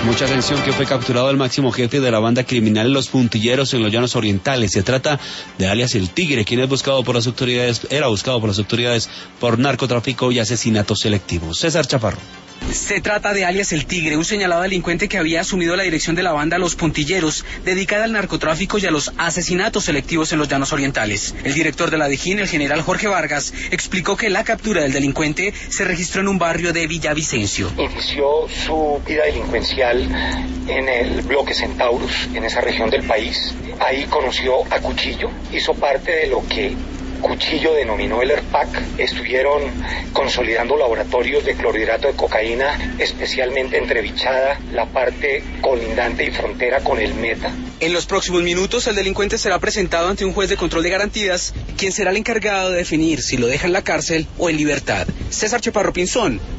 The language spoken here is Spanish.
Mucha atención, que fue capturado el máximo jefe de la banda criminal Los Puntilleros en los Llanos Orientales. Se trata de alias El Tigre, quien era buscado por las autoridades por narcotráfico y asesinatos selectivos. César Chaparro. Se trata de alias El Tigre, un señalado delincuente que había asumido la dirección de la banda Los Puntilleros, dedicada al narcotráfico y a los asesinatos selectivos en los Llanos Orientales. El director de la DIJÍN, el general Jorge Vargas, explicó que la captura del delincuente se registró en un barrio de Villavicencio. Inició su vida delincuencial en el bloque Centaurus, en esa región del país. Ahí conoció a Cuchillo, hizo parte de lo que Cuchillo denominó el ERPAC. Estuvieron consolidando laboratorios de clorhidrato de cocaína, especialmente entre Vichada, la parte colindante y frontera con el Meta. En los próximos minutos, el delincuente será presentado ante un juez de control de garantías, quien será el encargado de definir si lo deja en la cárcel o en libertad. César Chaparro Pinzón,